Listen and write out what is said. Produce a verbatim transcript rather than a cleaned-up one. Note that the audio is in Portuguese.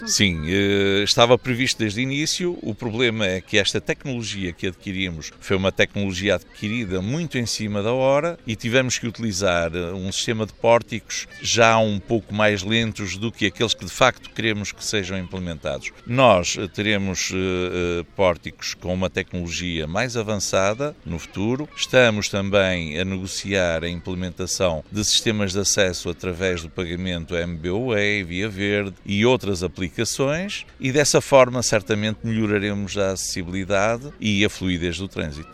Sim, estava previsto desde o início. O problema é que esta tecnologia que adquirimos foi uma tecnologia adquirida muito em cima da hora e tivemos que utilizar um sistema de pórticos já um pouco mais lentos do que aqueles que de facto queremos que sejam implementados. Nós teremos pórticos com uma tecnologia mais avançada no futuro. Estamos também a negociar a implementação de sistemas de acesso através do pagamento M B W A, Via Verde e outras aplicações, e dessa forma certamente melhoraremos a acessibilidade e a fluidez do trânsito.